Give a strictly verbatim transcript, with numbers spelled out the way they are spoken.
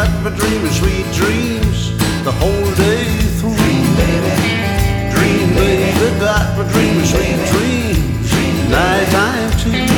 got me dreaming sweet dreams the whole day through. Dream, baby, dream, baby, got me dreaming sweet dreams, nighttime too.